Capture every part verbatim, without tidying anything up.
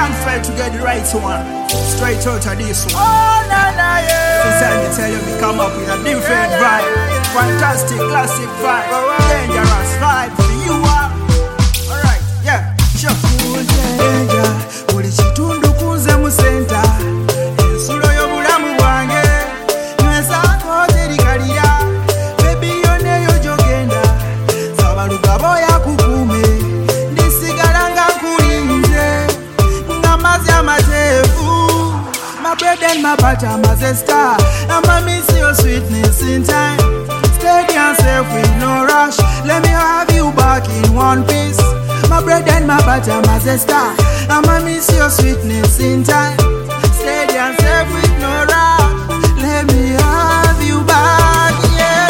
can't fail to get the right one. Straight out of this one. Oh, na na, yeah. This time me tell you, me come up with a different vibe. Fantastic, classic vibe. Dangerous vibe for you are. Alright, yeah, sure. Danger, uli chitundu kunze mu center. Ensulo y'obulamu bwange. Nyweza terikalira. Baby yone yo jogenda. Sabaluga boya kukume. Ndisigala nga nkulinze. Ngamazi amatefu. My bread and my butter, my sister. I'ma miss your sweetness in time. Steady and safe with no rush. Let me have you back in one piece. My bread and my butter, my sister. I'ma miss your sweetness in time. Steady and safe with no rush. Let me have you back, yeah.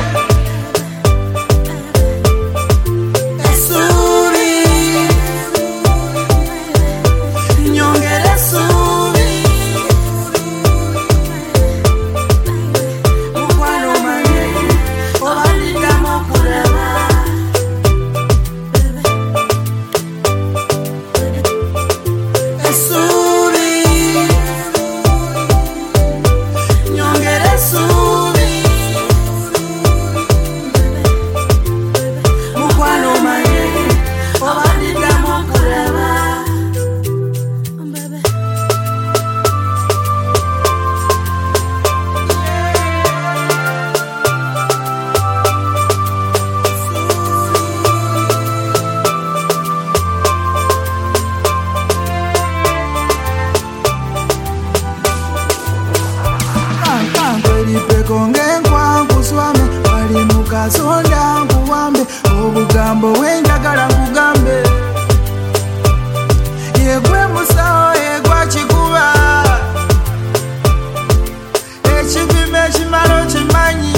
Esuri, nyongere suri. Mukwano manye, obandika mokulaba. Konge nkwangu swame wali mukasonda nkuwambe obugambo wenjagala nkugambe yegwe musawo yegwa kikuba ekipimo ekimalo kimanyi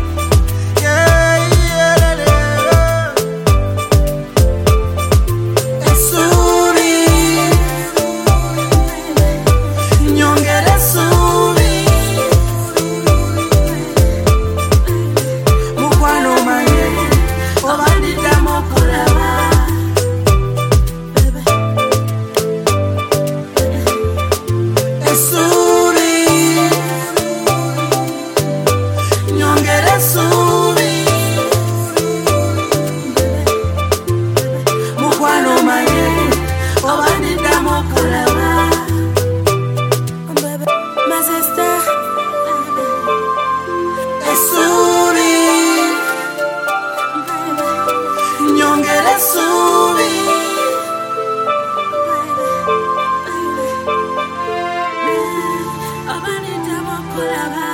essuubi nyongera essuubi nyongera essuubi obanidde mukulaba